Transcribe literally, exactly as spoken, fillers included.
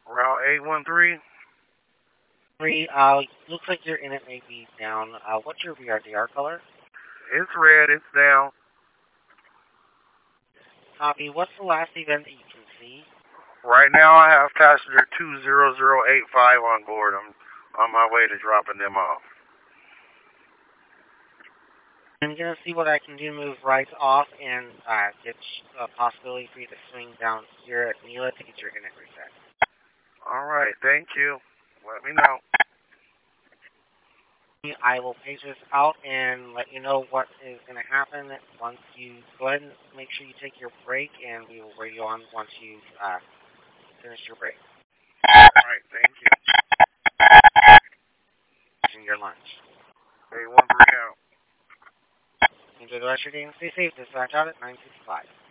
Route eight one three. Three, uh, looks like your init may be down. Uh, what's your V R D R color? It's red. It's down. Copy. What's the last event that you can see? Right now, I have passenger two zero zero eight five on board. I'm on my way to dropping them off. I'm going to see what I can do to move right off and uh, get a possibility for you to swing down here at Mila to get your init reset. All right. Thank you. Let me know. I will page this out and let you know what is going to happen once you go ahead and make sure you take your break, and we will radio on once you uh, finish your break. All right. Thank you. And your lunch. eight one three out. Enjoy the rest of your day and stay safe. Dispatch out at nine sixty-five.